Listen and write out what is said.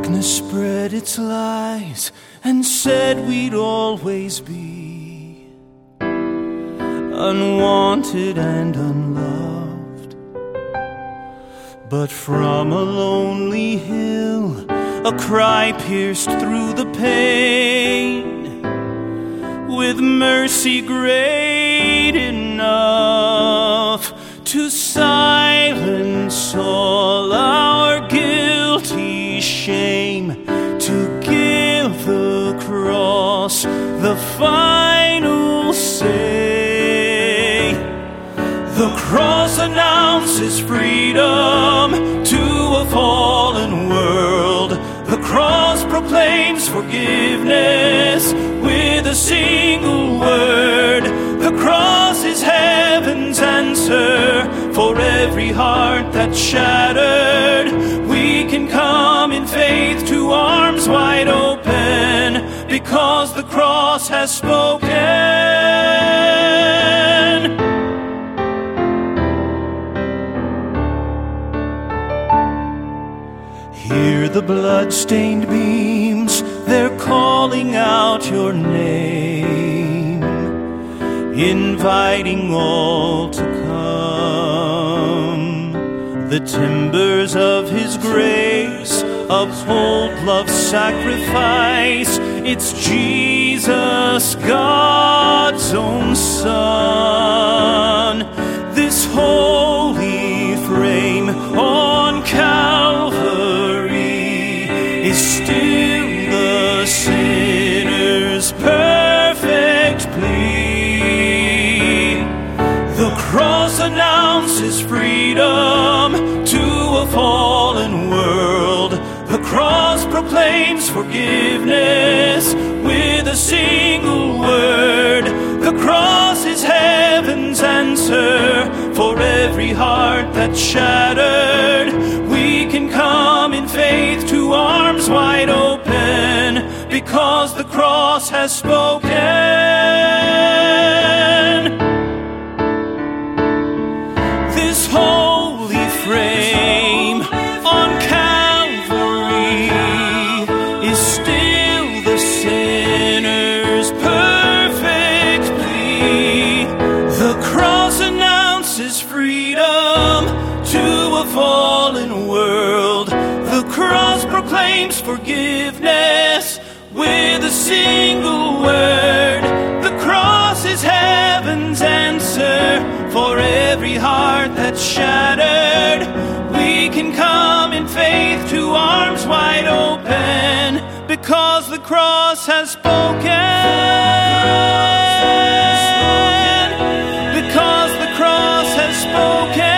Darkness spread its lies and said we'd always be unwanted and unloved. But from a lonely hill a cry pierced through the pain, with mercy great enough to silence all our guilty shame, to give the cross the final say. The cross announces freedom to a fallen world. The cross proclaims forgiveness with a single word. The cross is heaven's answer for every heart that's shattered. We can come in faith to arms wide open, because the cross has spoken. Hear the blood-stained beams, they're calling out your name, inviting all to come. The timbers of His grace uphold love's sacrifice. It's Jesus, God's own Son. This holy frame on Calvary is still the sinner's perfect plea. The cross announces freedom to a fallen world. The cross proclaims forgiveness with a single word. The cross is heaven's answer for every heart that's shattered. We can come in faith to arms wide open, because the cross has spoken. This holy frame on Calvary is still the sinner's perfect plea. The cross announces freedom to a fallen world. The cross proclaims forgiveness with a single word. The cross is heaven's answer for every heart that's shattered. We can come in faith to arms wide open, because the cross has spoken. Because the cross has spoken.